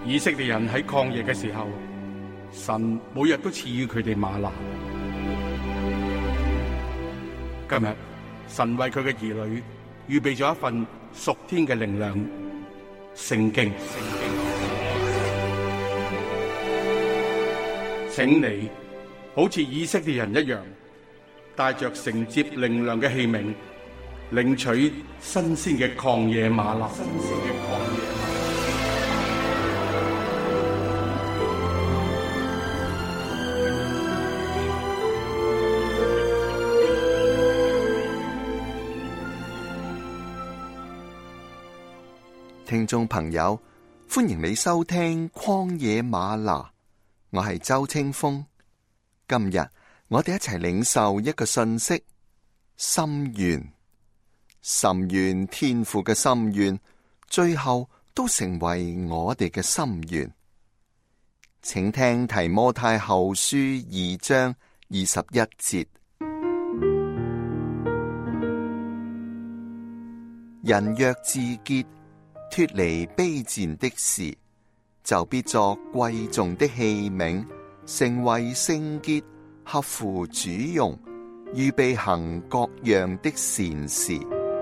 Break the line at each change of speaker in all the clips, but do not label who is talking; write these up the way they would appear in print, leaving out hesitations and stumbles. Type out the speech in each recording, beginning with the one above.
以色列人喺曠野嘅時候，神每日都賜予佢哋嗎哪。今日神為佢嘅兒女預備咗一份屬天嘅靈糧——聖經。請你好似以色列人一樣，帶着承接靈糧嘅器皿，領取新鮮嘅曠野嗎哪。
聽眾朋友，歡迎你收聽曠野嗎哪，我係周清風。今日我哋一齊領受一個信息：心願。甚願天父嘅心願，最後都成為我哋嘅心願。請聽提摩太後書2章21節：人若自潔，脫離卑賤的事，就必作貴重的器皿，成為聖潔，合乎主用，預備行各樣的善事。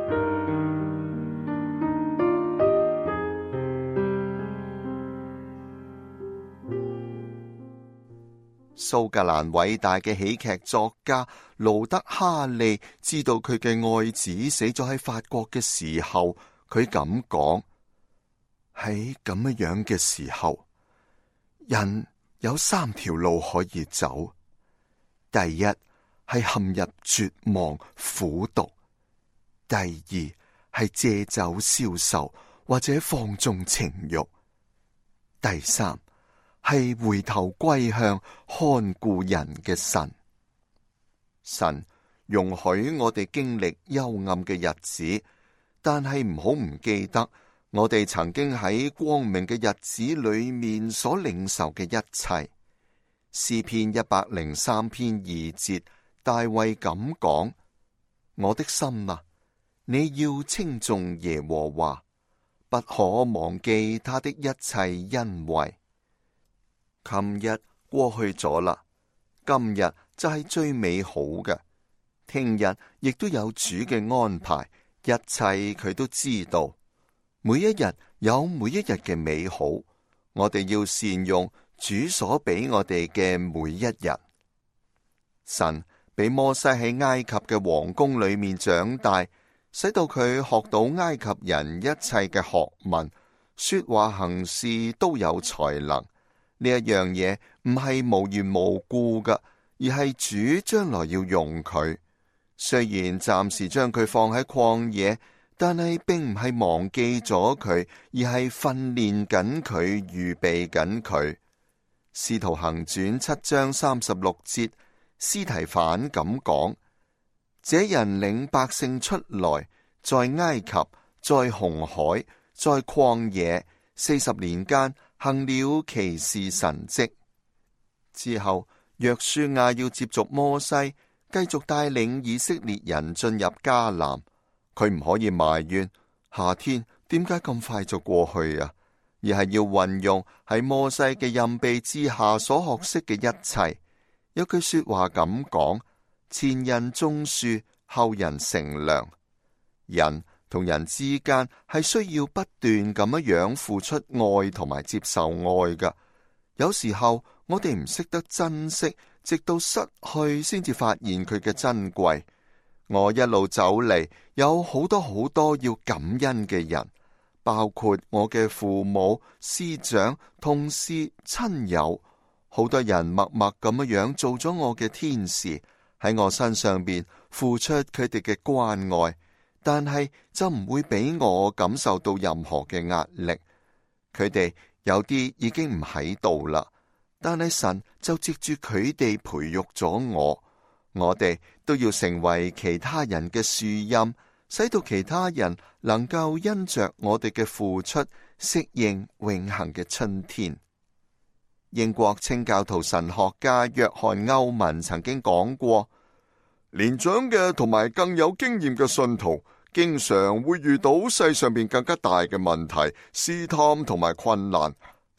蘇格蘭偉大嘅喜劇作家盧德哈利知道佢嘅愛子死咗喺法國嘅時候，佢咁講：喺咁樣嘅時候，人有3條路可以走。第一係陷入絕望苦毒；第二係借酒消愁或者放縱情慾；第三係回頭歸向看顧人嘅神。神容許我哋經歷幽暗嘅日子，但係唔好唔記得我哋曾經喺光明嘅日子裏面所領受嘅一切。詩篇103篇2節，大衛咁講：我的心啊，你要稱頌耶和華，不可忘記他的一切恩惠。琴日過去咗啦，今日就係最美好嘅，聽日亦都有主嘅安排，一切佢都知道。每一日有每一日嘅美好，我哋要善用主所俾我哋嘅每一日。神俾摩西喺埃及嘅皇宮裏面長大，使到佢學到埃及人一切嘅學問，說話行事都有才能。呢一樣嘢唔係無緣無故噶，而係主將來要用佢。雖然暫時將佢放喺曠野，但係並唔係忘記咗佢，而係訓練緊佢，預備緊佢。使徒行傳7章36節，司提反咁講：這人領百姓出來，在埃及，在紅海，在曠野40年間，行了奇事神蹟。之後，約書亞要接續摩西，繼續帶領以色列人進入迦南。佢唔可以埋怨夏天點解咁快就過去啊，而係要運用喺摩西嘅蔭庇之下所學識嘅一切。有句說話咁講：前人種樹，後人乘涼。人同人之間係需要不斷咁樣付出愛同埋接受愛㗎。有時候我哋唔識得珍惜，直到失去先至發現佢嘅珍貴。我一路走嚟，有好多要感恩嘅人，包括我嘅父母、師長、同事、親友。好多人默默咁樣做咗我嘅天使，喺我身上邊付出佢哋嘅關愛，但係就唔會俾我感受到任何嘅壓力。佢哋有啲已經唔喺度啦，但係神就藉住佢哋培育咗我。我哋都要成為其他人嘅樹蔭，使到其他人能夠因着我哋嘅付出，適應永恆嘅春天。英國清教徒神學家約翰歐文曾經講過：年長嘅同埋更有經驗嘅信徒，經常會遇到世上邊更加大嘅問題、試探同埋困難。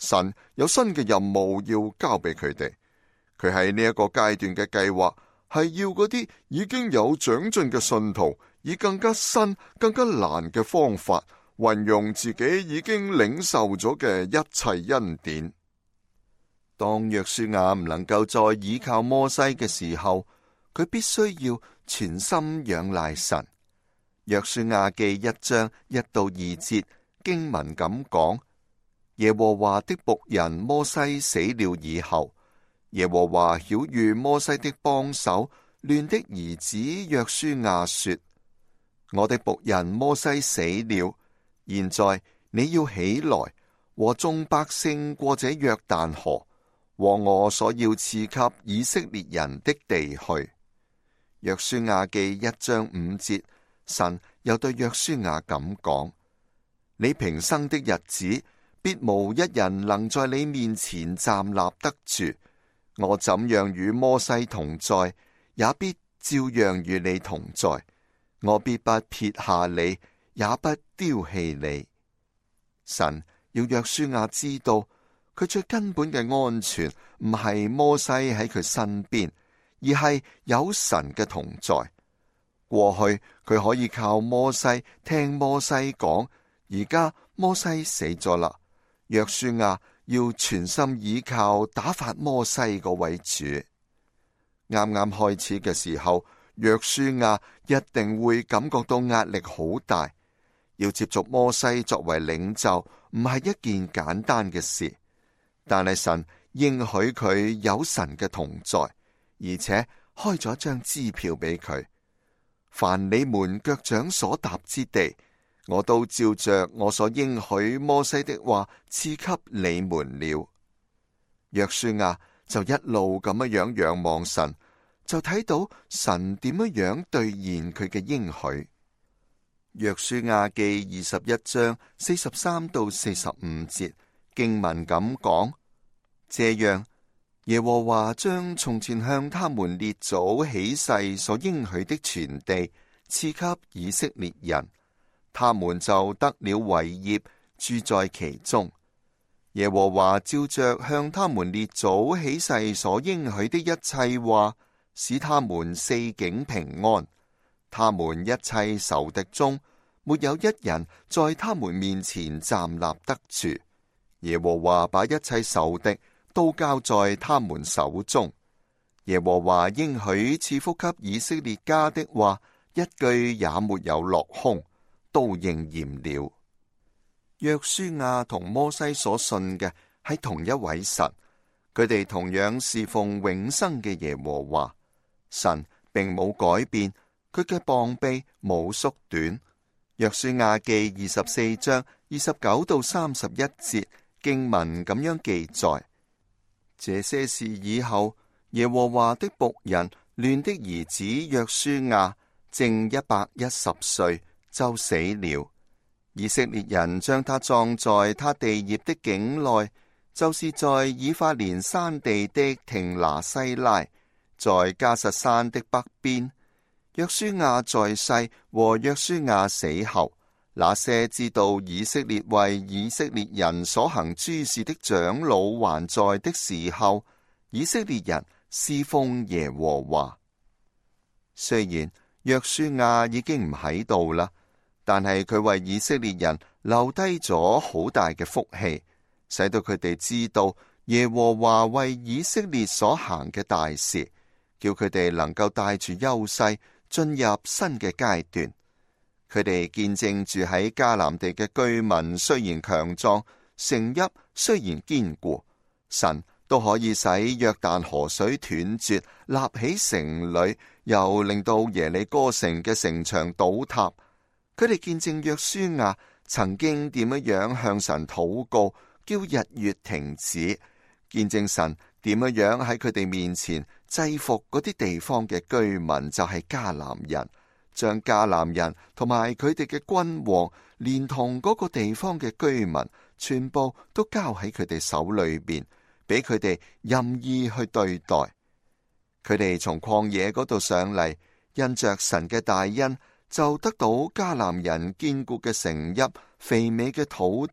神有新嘅任務要交俾佢哋。佢喺呢一個階段嘅計劃係要嗰啲已經有長進嘅信徒，以更加新、更加難嘅方法運用自己已經領受咗嘅一切恩典。當約書亞唔能夠再倚靠摩西嘅時候，佢必須要全心仰賴神。約書亞記1章1到2節經文咁講：耶和華的僕人摩西死了以後，耶和華曉諭摩西的幫手亂的兒子約書亞說：我的僕人摩西死了，現在你要起來，和眾百姓過這約旦河，往我所要賜給以色列人的地去。約書亞記1章5節，神又對約書亞咁講：你平生的日子，必無一人能在你面前站立得住。我怎樣與摩西同在，也必照樣與你同在。我必不撇下你，也不丟棄你。神要約書亞知道，佢最根本嘅安全唔係摩西喺佢身邊，而係有神嘅同在。過去佢可以靠摩西聽摩西講，而家摩西死咗啦，約書亞要全心倚靠打發摩西嗰位主。啱啱開始嘅時候，約書亞一定會感覺到壓力好大。要接續摩西作為領袖，唔係一件簡單嘅事。但係神應許佢有神嘅同在，而且開咗張支票俾佢。凡你們腳掌所踏之地，我都照着我所應許摩西的話賜給你們了。約書亞就一路咁樣仰望神，就睇到神點樣兌現佢嘅應許。約書亞記21章43到45節經文咁講：這樣耶和華將從前向他們列祖起誓所應許的全地賜給以色列人，他們就得了為業，住在其中。耶和華照着向他們列祖起誓所應許的一切話，使他們四境平安。他們一切仇敵中，沒有一人在他們面前站立得住。耶和華把一切仇敵都交在他們手中。耶和華應許賜福給以色列家的話，一句也沒有落空，都應驗了。約書亞同摩西所信嘅係同一位神，佢哋同樣侍奉永生嘅耶和華。神並冇改變，佢嘅膀臂冇縮短。約書亞記24章29到31節經文咁樣記載：這些事以後，耶和華的僕人亂的兒子約書亞正110歲就死了。以色列人將他葬在他地業的境內，就是在以法蓮山地的亭拿西拉，在迦實山的北邊。約書亞在世和約書亞死後，那些知道以色列為以色列人所行諸事的長老還在的時候，以色列人侍奉耶和華。雖然約書亞已經唔喺度啦，但係佢為以色列人留低咗好大嘅福氣，使到佢哋知道耶和華為以色列所行嘅大事，叫佢哋能夠帶住優勢進入新嘅階段。佢哋見證住喺迦南地嘅居民雖然強壯，城邑雖然堅固，神都可以使約旦河水斷絕，立起城壘，又令到耶利哥城嘅城牆倒塌。佢哋見證約書亞曾經點樣向神禱告，叫日月停止；見證神點樣喺佢哋面前制服嗰啲地方嘅居民，就係迦南人，將迦南人同埋佢哋嘅君王，連同嗰個地方嘅居民，全部都交喺佢哋手裏邊，俾佢哋任意去對待。佢哋從曠野嗰度上嚟，因着神嘅大恩，就得到迦南人堅固嘅城邑、肥美嘅土地、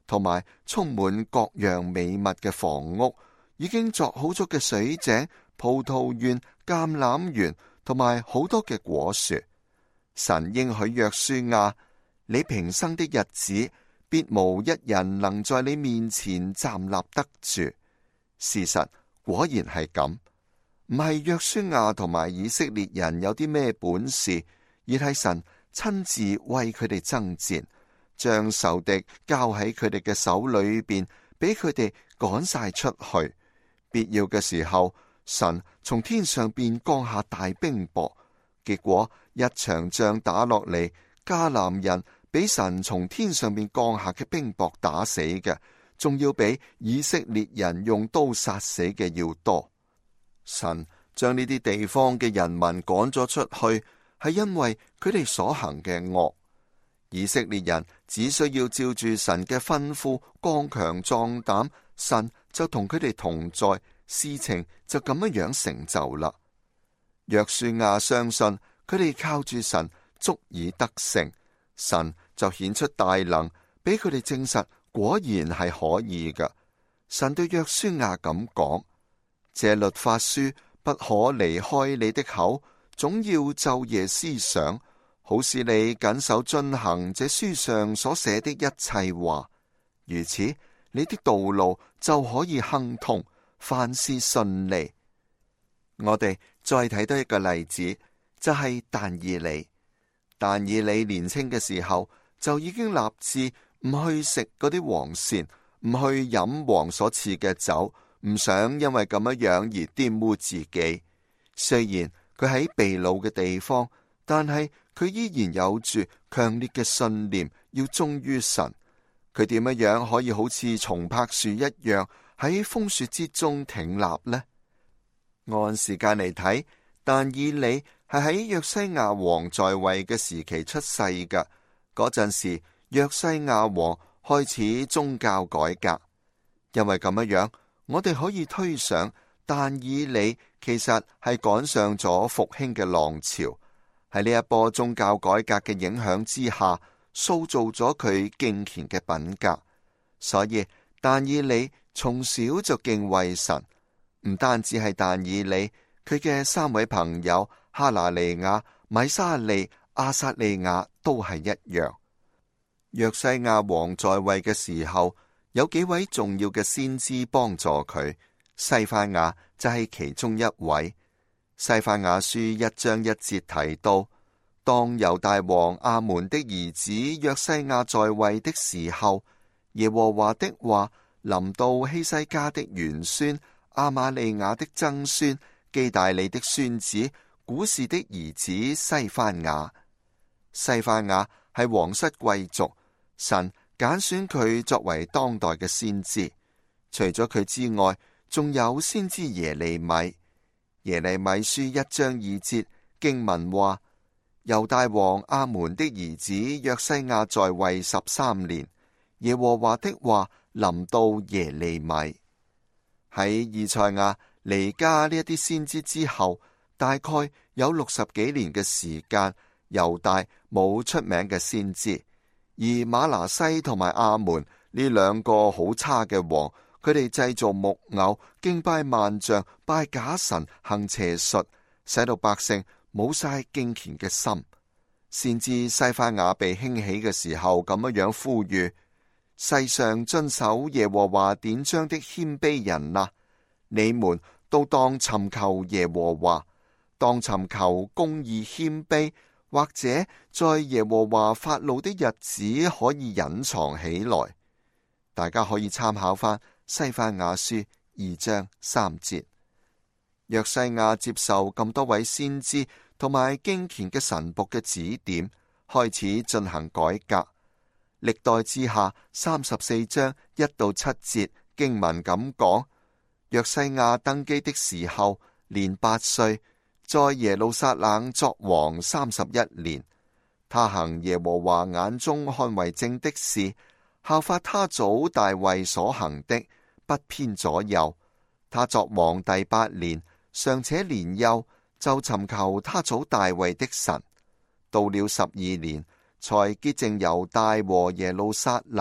同埋充滿各樣美物嘅房屋，已經鑿好咗嘅水井、葡萄園、橄欖園，同埋好多嘅果樹。神應許約書亞，你平生的日子，必無一人能在你面前站立得住。事實果然係咁，唔係約書亞同埋以色列人有啲咩本事，而係神親自為佢哋爭戰，將仇敵交喺佢哋嘅手裏邊，俾佢哋趕晒出去。必要嘅時候，神從天上邊降下大冰雹，結果一場仗打落嚟，迦南人俾神從天上邊降下嘅冰雹打死嘅，仲要比以色列人用刀殺死嘅要多。神將呢啲地方嘅人民趕咗出去，係因為佢哋所行嘅惡。以色列人只需要照住神嘅吩咐，剛強壯膽，神就同佢哋同在，事情就咁樣成就啦。約書亞相信佢哋靠住神足以得勝，神就顯出大能，俾佢哋證實果然係可以嘅。神對約書亞咁講：這律法書不可離開你的口，總要晝夜思想，好使你謹守遵行這書上所寫的一切話。如此，你的道路就可以亨通，凡事順利。我哋再睇多一個例子，就係但以理。但以理年輕嘅時候就已經立志唔去食嗰啲黃鱔，唔去飲王所賜嘅酒，唔想因為咁樣而玷污自己。雖然佢喺被擄嘅地方，但係佢依然有住強烈嘅信念，要忠於神。佢點樣可以好似松柏樹一樣喺風雪之中挺立呢？按時間嚟睇，但以理係喺約西亞王在位嘅時期出世嘅。嗰陣時，約西亞王開始宗教改革。因為咁樣，我哋可以推想，但以理其實係趕上咗復興嘅浪潮，喺呢一波宗教改革嘅影響之下，塑造咗佢敬虔嘅品格。所以但以理從小就敬畏神。唔單止係但以理，佢嘅三位朋友哈拿尼亞、米沙利、亞撒利亞都係一樣。約西亞王在位嘅時候，有幾位重要嘅先知幫助佢，西番雅就係其中一位。西番雅書1章1節提到，當猶大王亞門的兒子約西亞在位的時候，耶和華的話臨到希西家的玄孫亞瑪利亞的曾孫基大利的孫子古士的兒子西番雅。西番雅係皇室貴族，神揀選佢作為當代嘅先知。除咗佢之外，仲有先知耶利米。耶利米書1章2節經文話：猶大王亞門的兒子約西亞在位13年，耶和華的話臨到耶利米。喺以賽亞、彌迦呢一啲先知之後，大概有60幾年嘅時間，猶大冇出名嘅先知。而馬拿西同埋亞門呢兩個好差嘅王，佢哋製造木偶、敬拜萬象、拜假神、行邪術，使到百姓冇晒敬虔嘅心。先知西番雅被興起嘅時候，咁樣呼籲：世上遵守耶和華典章的謙卑人啊，你們都當尋求耶和華，當尋求公義謙卑，或者在耶和華發怒的日子可以隱藏起來。大家可以參考翻西番雅書2章3節。約西亞接受咁多位先知同埋敬虔嘅神僕嘅指點，開始進行改革。歷代志下34章1到7節經文咁講：約西亞登基的時候年8歲，在耶路撒冷作王31年。他行耶和華眼中看為正的事，效法他祖大衛所行的，不偏左右。他作王第8年，尚且年幼，就尋求他祖大衛的神。到了12年，才潔淨猶大和耶路撒冷，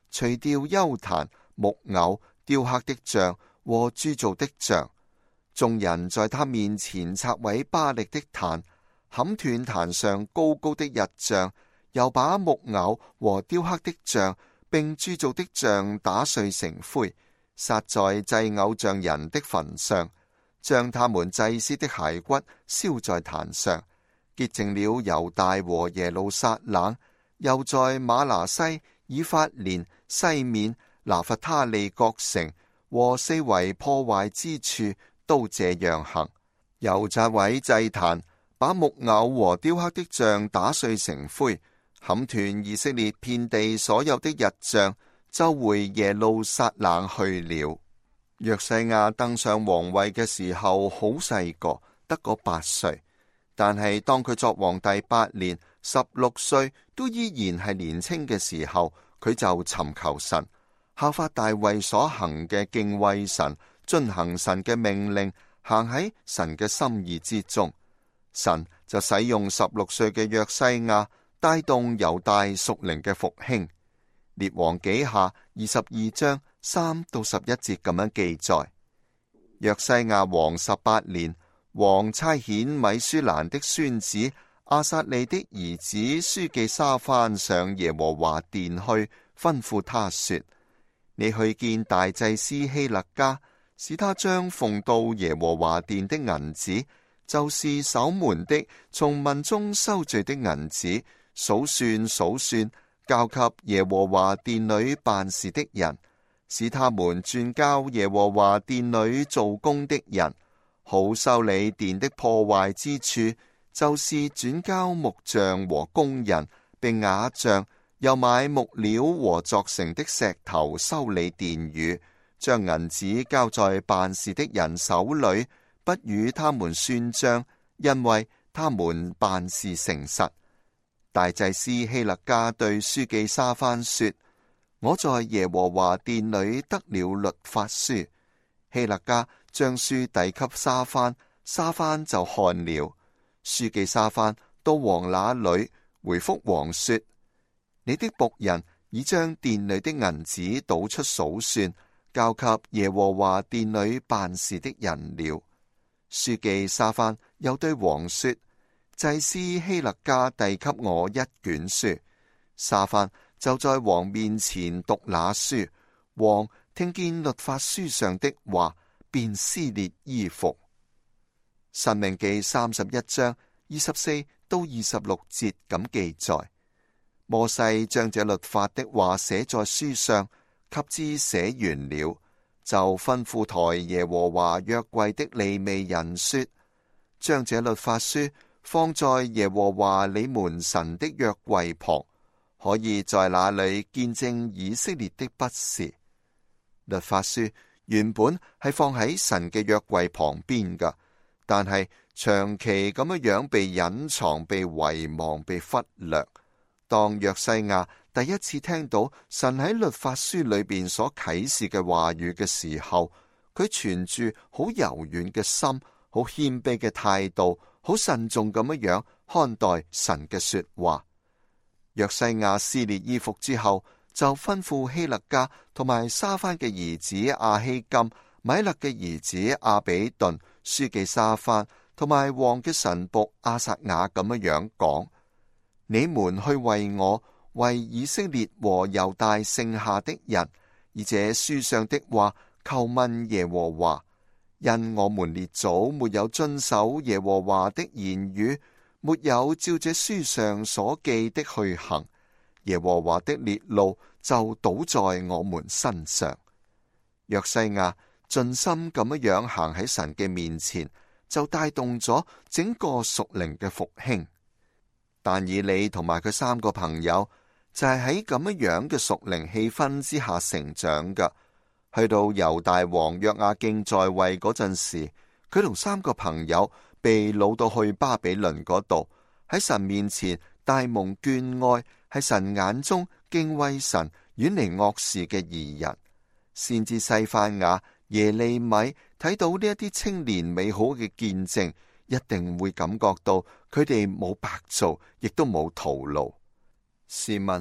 除掉邱壇、木偶、雕刻的像和鑄造的像。眾人在他面前拆毀巴力的壇，砍斷壇上高高的日像，又把木偶和雕刻的像並鑄造的像打碎成灰，撒在祭偶像人的墳上，將他們祭司的骸骨燒在壇上，潔淨了猶大和耶路撒冷，又在瑪拿西、以法蓮、西面、拿弗他利各城和四圍破壞之處都這樣行，又拆毀祭壇，把木偶和雕刻的像打碎成灰，砍斷以色列遍地所有的日像，就回耶路撒冷去了。約西亞登上皇位嘅時候好細個，得個8歲，但係當佢作王第8年，16歲都依然係年輕嘅時候，佢就尋求神，效法大衛所行嘅敬畏神，遵行神嘅命令，行喺神嘅心意之中。神就使用16歲嘅約西亞帶動猶大屬靈嘅復興。列王紀下22章3到11節咁樣記載：約西亞王18年，王差遣米舒蘭的孫子亞撒利的兒子書記沙番上耶和華殿去，吩咐他說：你去見大祭司希勒家，使他將奉到耶和華殿的銀子，就是守門的從民中收聚的銀子，數算，交給耶和華殿裏辦事的人，使他們轉交耶和華殿裏做工的人，好修理殿的破壞之處，就是轉交木匠和工人，並瓦匠，又買木料和鑿成的石頭修理殿宇，將銀子交在辦事的人手裏，不與他們算賬，因為他們辦事誠實。大祭司希勒家對書記沙番說：我在耶和華殿裏得了律法書。希勒家將書遞給沙番，沙番就看了。書記沙番到王那裏，回覆王說：你的僕人已將殿裏的銀子倒出數算，交給耶和華殿裏辦事的人了。書記沙番又對王說：祭司希勒家遞給我一卷書。沙番就在王面前讀那書，王聽見律法書上的話，便撕裂衣服。申命記31章24到26節咁記載：摩西將這律法的話寫在書上，及至寫完了，就吩咐抬耶和華約櫃的利未人說：將這律法書放在耶和華你們神的約櫃旁，可以在那裏見證以色列的不是。律法書原本係放喺神嘅約櫃旁邊噶，但係長期咁樣被隱藏、被遺忘、被忽略。當約西亞第一次聽到神喺律法書裏邊所啟示嘅話語嘅時候，佢存住好柔軟嘅心，好謙卑嘅態度，好慎重咁樣看待神嘅說話。約西亞撕裂衣服之後，就吩咐希勒家同埋沙番嘅兒子亞希金、米勒嘅兒子亞比頓、書記沙番同埋王嘅臣僕亞撒雅咁樣講：你們去為我、為以色列和猶大剩下的人，以這書上的話求問耶和華，因我們列祖沒有遵守耶和華的言語，沒有照這書上所記的去行，耶和華的烈怒就倒在我們身上。約西亞盡心咁樣行喺神嘅面前，就帶動咗整個屬靈嘅復興。但以理同埋佢3個朋友就係喺咁樣嘅屬靈氣氛之下成長噶。去到猶大王約雅敬在位嗰陣時，佢同3個朋友被擄到去巴比倫嗰度，喺神面前大蒙眷愛，係神眼中敬畏神、遠離惡事嘅義人。先知西番雅、耶利米睇到呢一啲青年美好嘅見證，一定會感覺到佢哋冇白做，亦都冇徒勞。試問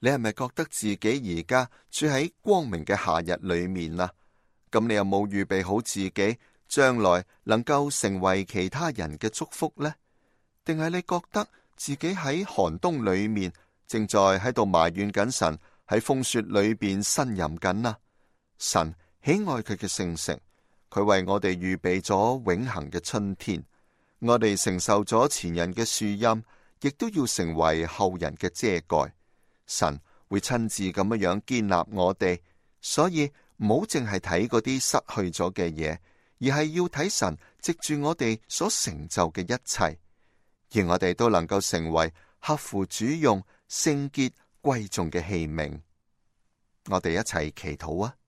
你係咪覺得自己而家處喺光明嘅夏日裏面啊？咁你有冇預備好自己將來能夠成為其他人嘅祝福呢？定係你覺得自己喺寒冬裏面，正在喺度埋怨緊神喺風雪裏邊呻吟緊啊？神喜愛佢嘅聖城，佢為我哋預備咗永恆嘅春天。我哋承受咗前人嘅樹蔭，亦都要成為後人嘅遮蓋。神會親自咁樣建立我哋，所以唔好淨係睇嗰啲失去咗嘅嘢，而係要睇神藉住我哋所成就嘅一切，而我哋都能夠成為合乎主用、聖潔、貴重嘅器皿。我哋一齊祈禱啊！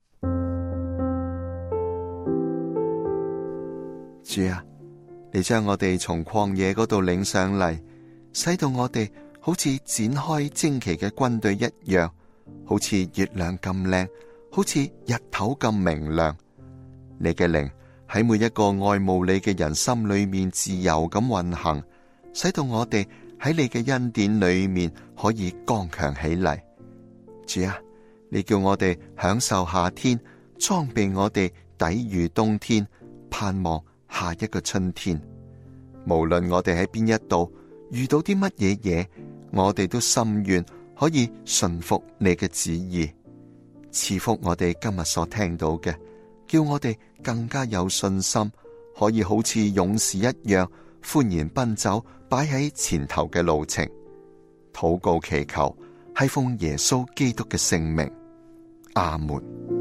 主啊，你將我哋從曠野嗰度領上嚟，使到我哋好似展開旌旗嘅軍隊一樣，好似月亮咁靚，好似日頭咁明亮。你嘅靈喺每一個愛慕你嘅人心裏面自由咁運行，使到我哋喺你嘅恩典裏面可以剛強起嚟。主啊，你叫我哋享受夏天，裝備我哋抵禦冬天，盼望下一個春天。無論我哋喺邊一度遇到啲乜嘢嘢，我哋都心願可以順服你嘅旨意。賜福我哋今日所聽到嘅，叫我哋更加有信心，可以好似勇士一樣歡然奔走擺喺前頭嘅路程。禱告祈求係奉耶穌基督嘅聖名，阿門。